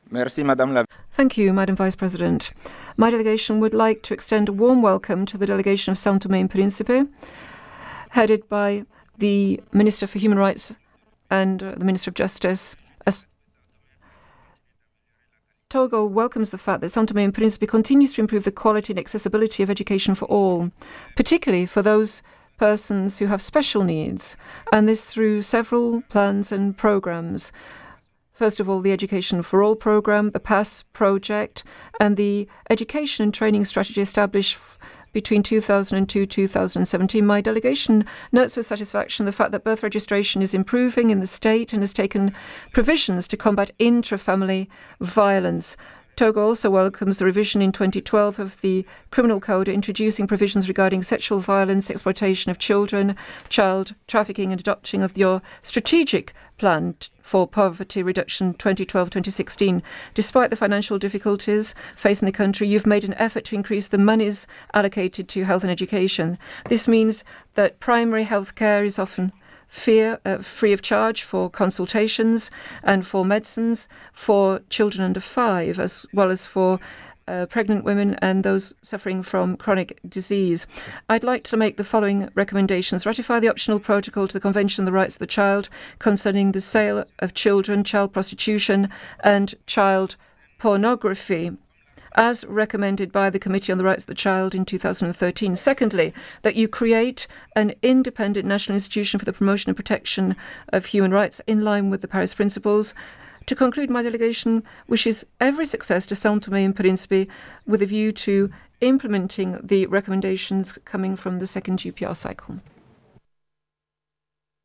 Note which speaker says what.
Speaker 1: Thank you, Madam Vice President. My delegation would like to extend a warm welcome to the delegation of São Tomé and Príncipe, headed by the Minister for Human Rights and the Minister of Justice. Togo welcomes the fact that São Tomé and Príncipe continues to improve the quality and accessibility of education for all, particularly for those persons who have special needs, and this through several plans and programs. First of all, the Education for All program, the PASS project, and the education and training strategy established between 2002 and 2017. My delegation notes with satisfaction the fact that birth registration is improving in the state and has taken provisions to combat intra-family violence. Togo also welcomes the revision in 2012 of the Criminal Code, introducing provisions regarding sexual violence, exploitation of children, child trafficking, and adopting of your strategic plan for poverty reduction 2012-2016. Despite the financial difficulties facing the country, you've made an effort to increase the monies allocated to health and education. This means that primary health care is often free of charge for consultations and for medicines for children under 5, as well as for pregnant women and those suffering from chronic disease. I'd like to make the following recommendations. Ratify the optional protocol to the Convention on the Rights of the Child concerning the sale of children, child prostitution and child pornography, as recommended by the Committee on the Rights of the Child in 2013. Secondly, that you create an independent national institution for the promotion and protection of human rights in line with the Paris Principles. To conclude, my delegation wishes every success to São Tomé and Príncipe with a view to implementing the recommendations coming from the second GPR cycle.